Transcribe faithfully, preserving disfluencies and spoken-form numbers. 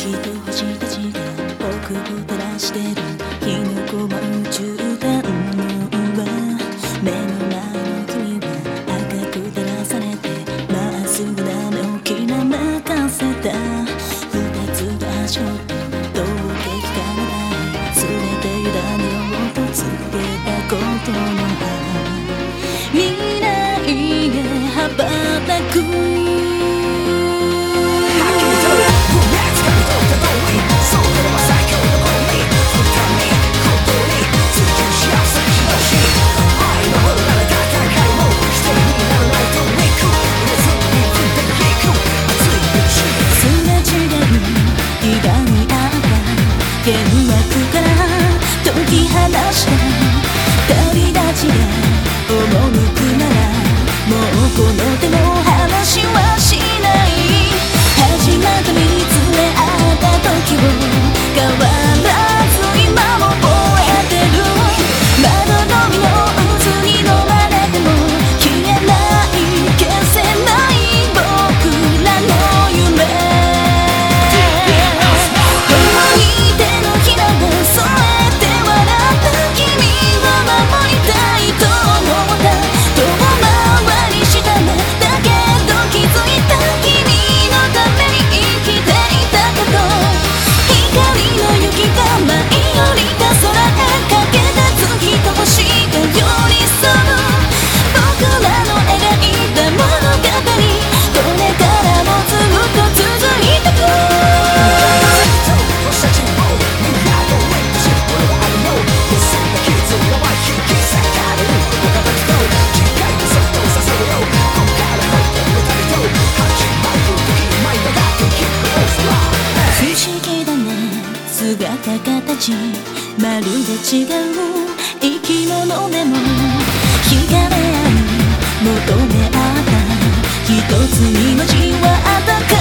星たちが僕を照らしてる日の子は宇宙天文は目の前の君は赤く照らされてまっすぐな目をきらめかせた二つの足音どう敵かなない全て委ねようと告げたことの未来へ羽ばたく幻惑から解き放した旅立ちが赴くならもうこの手の話はしない始まった見つめ合った時を変わらず今も覚えてる窓のみの渦に飲まれても消えない消せない僕らの夢姿形まるで違う生き物でも惹かれ合い求め合った一つに交わった